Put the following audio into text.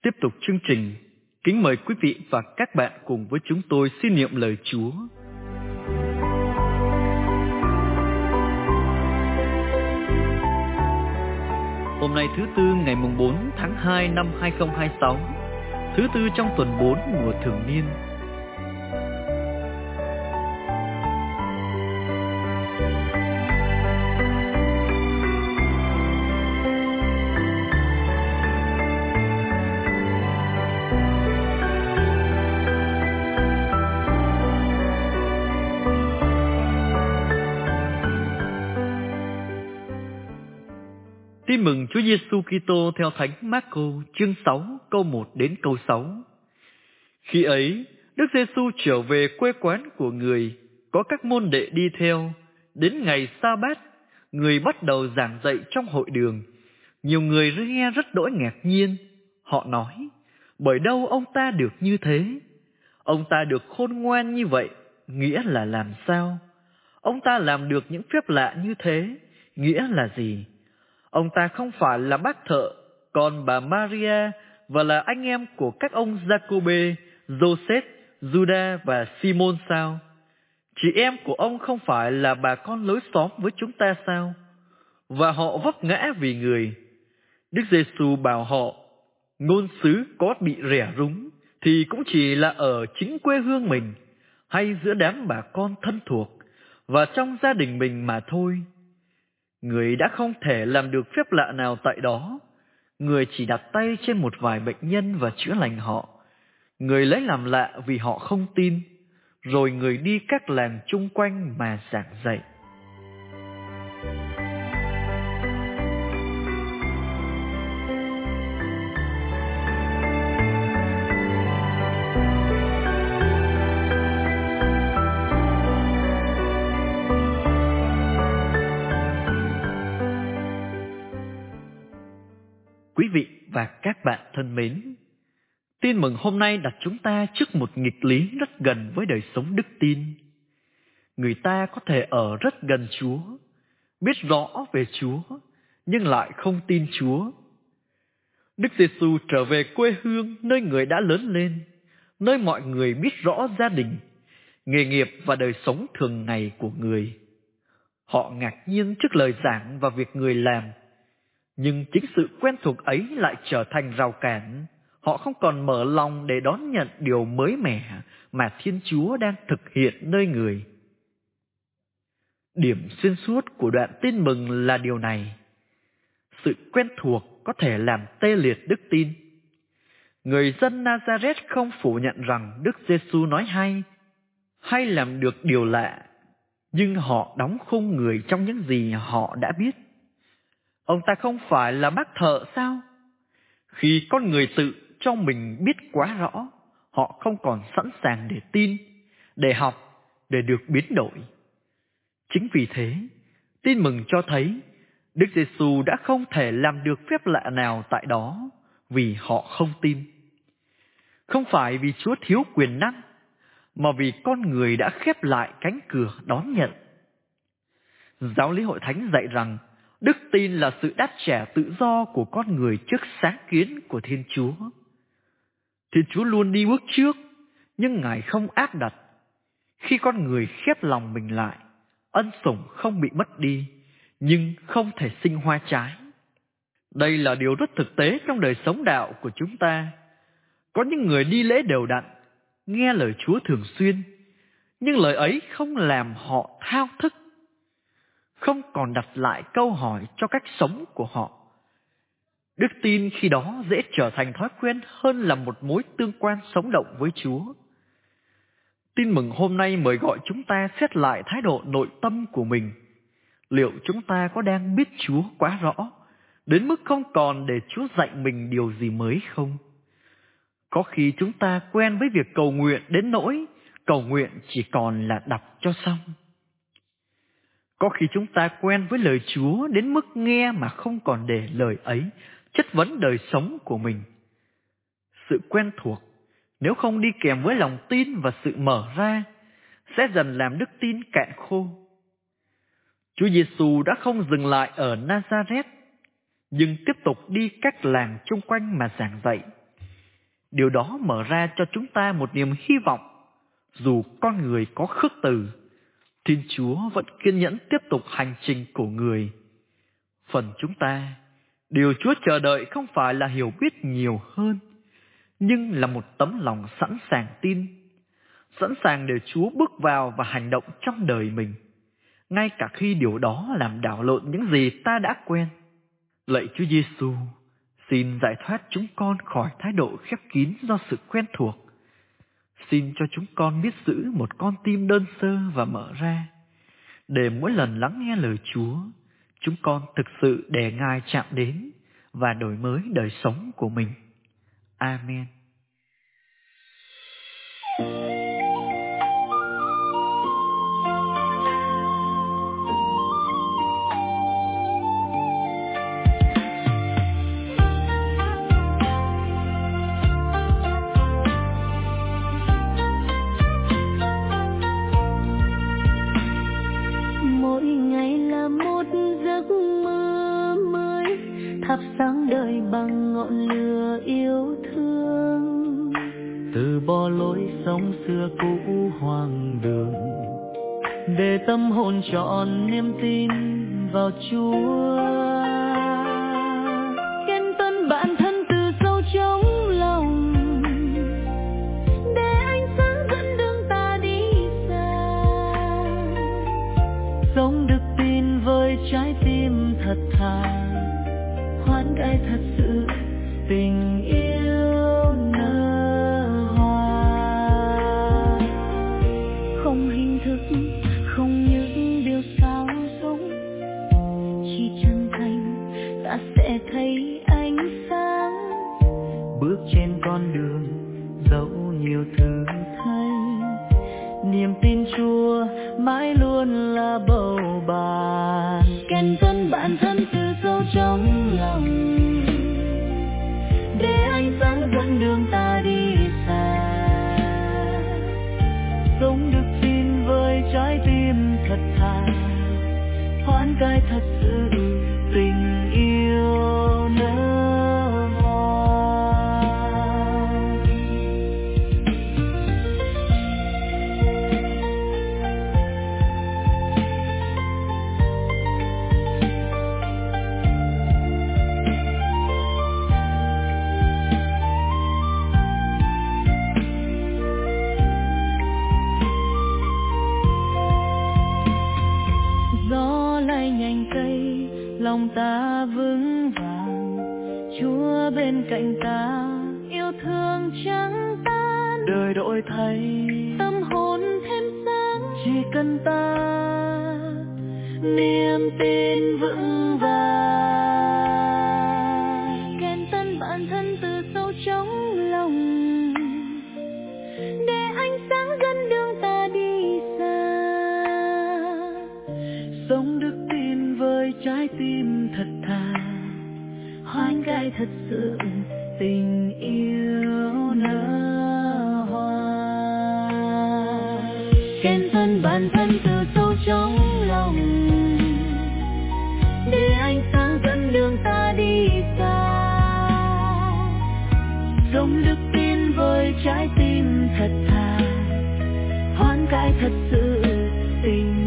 Tiếp tục chương trình, kính mời quý vị và các bạn cùng với chúng tôi xin niệm lời Chúa. Hôm nay thứ Tư ngày 4 tháng 2 năm 2026, thứ Tư trong tuần 4 mùa thường niên. Tin mừng Chúa Giêsu Kitô theo Thánh Máccô chương 6 câu 1 đến câu 6. Khi ấy, Đức Giêsu trở về quê quán của người, có các môn đệ đi theo. Đến ngày Sa-bát, người bắt đầu giảng dạy trong hội đường. Nhiều người nghe rất đỗi ngạc nhiên. Họ nói: bởi đâu ông ta được như thế? Ông ta được khôn ngoan như vậy, nghĩa là làm sao? Ông ta làm được những phép lạ như thế, nghĩa là gì? Ông ta không phải là bác thợ, còn bà Maria và là anh em của các ông Giacôbê, Joseph, Juda và Simon sao? Chị em của ông không phải là bà con lối xóm với chúng ta sao? Và họ vấp ngã vì người. Đức Giêsu bảo họ: ngôn sứ có bị rẻ rúng thì cũng chỉ là ở chính quê hương mình, hay giữa đám bà con thân thuộc và trong gia đình mình mà thôi. Người đã không thể làm được phép lạ nào tại đó. Người chỉ đặt tay trên một vài bệnh nhân và chữa lành họ. Người lấy làm lạ vì họ không tin. Rồi người đi các làng chung quanh mà giảng dạy. Quý vị và các bạn thân mến, tin mừng hôm nay đặt chúng ta trước một nghịch lý rất gần với đời sống đức tin. Người ta có thể ở rất gần Chúa, biết rõ về Chúa, nhưng lại không tin Chúa. Đức Giêsu trở về quê hương nơi người đã lớn lên, nơi mọi người biết rõ gia đình, nghề nghiệp và đời sống thường ngày của người. Họ ngạc nhiên trước lời giảng và việc người làm. Nhưng chính sự quen thuộc ấy lại trở thành rào cản. Họ không còn mở lòng để đón nhận điều mới mẻ mà Thiên Chúa đang thực hiện nơi người. Điểm xuyên suốt của đoạn tin mừng là điều này. Sự quen thuộc có thể làm tê liệt đức tin. Người dân Nazareth không phủ nhận rằng Đức Giêsu nói hay làm được điều lạ, nhưng họ đóng khung người trong những gì họ đã biết. Ông ta không phải là bác thợ sao? Khi con người tự cho mình biết quá rõ, họ không còn sẵn sàng để tin, để học, để được biến đổi. Chính vì thế, tin mừng cho thấy Đức Giêsu đã không thể làm được phép lạ nào tại đó vì họ không tin. Không phải vì Chúa thiếu quyền năng, mà vì con người đã khép lại cánh cửa đón nhận. Giáo lý Hội Thánh dạy rằng đức tin là sự đáp trả tự do của con người trước sáng kiến của Thiên Chúa. Thiên Chúa luôn đi bước trước, nhưng Ngài không áp đặt. Khi con người khép lòng mình lại, ân sủng không bị mất đi, nhưng không thể sinh hoa trái. Đây là điều rất thực tế trong đời sống đạo của chúng ta. Có những người đi lễ đều đặn, nghe lời Chúa thường xuyên, nhưng lời ấy không làm họ thao thức, không còn đặt lại câu hỏi cho cách sống của họ. Đức tin khi đó dễ trở thành thói quen hơn là một mối tương quan sống động với Chúa. Tin mừng hôm nay mời gọi chúng ta xét lại thái độ nội tâm của mình. Liệu chúng ta có đang biết Chúa quá rõ, đến mức không còn để Chúa dạy mình điều gì mới không? Có khi chúng ta quen với việc cầu nguyện đến nỗi cầu nguyện chỉ còn là đọc cho xong. Có khi chúng ta quen với lời Chúa đến mức nghe mà không còn để lời ấy chất vấn đời sống của mình. Sự quen thuộc, nếu không đi kèm với lòng tin và sự mở ra, sẽ dần làm đức tin cạn khô. Chúa Giêsu đã không dừng lại ở Nazareth, nhưng tiếp tục đi các làng chung quanh mà giảng dạy. Điều đó mở ra cho chúng ta một niềm hy vọng. Dù con người có khước từ, Thiên Chúa vẫn kiên nhẫn tiếp tục hành trình của người. Phần chúng ta, điều Chúa chờ đợi không phải là hiểu biết nhiều hơn, nhưng là một tấm lòng sẵn sàng tin, sẵn sàng để Chúa bước vào và hành động trong đời mình, ngay cả khi điều đó làm đảo lộn những gì ta đã quen. Lạy Chúa Giêsu, xin giải thoát chúng con khỏi thái độ khép kín do sự quen thuộc. Xin cho chúng con biết giữ một con tim đơn sơ và mở ra, để mỗi lần lắng nghe lời Chúa, chúng con thực sự để Ngài chạm đến và đổi mới đời sống của mình. Amen. Thắp sáng đời bằng ngọn lửa yêu thương, từ bỏ lối sống xưa cũ hoang đường, để tâm hồn trọn niềm tin vào Chúa. kén tân bản thân từ sâu trong lòng, để ánh sáng dẫn đường ta đi xa. Sống đức tin với trái tim thật thà, hoán cải thật sự tình yêu nở hoa. Không hình thức, không những điều sao sống, chỉ chân thành ta sẽ thấy ánh sáng. Bước trên con đường dẫu nhiều thử thách, niềm tin Chúa mãi luôn là bầu bạn. Kén tân bản thân từ sâu trong lòng, để ánh sáng dẫn đường ta đi xa. Sống đức tin với trái tim thật thà, hoán cải thật sự tình yêu nở hoa. Lòng ta vững vàng, Chúa bên cạnh ta, yêu thương chẳng tan. Đời đổi thay, tâm hồn thêm sáng, chỉ cần ta niềm tin vững vàng. Kén tân bản thân từ sâu trong lòng, để ánh sáng dẫn đường ta đi xa. Sống đức tin với trái tim thật thà, hoán cải thật sự tình yêu nở hoa. Kén tân bản thân từ sâu trong lòng, để ánh sáng dẫn đường ta đi xa. sống đức tin với trái tim thật thà, hoán cải thật sự tình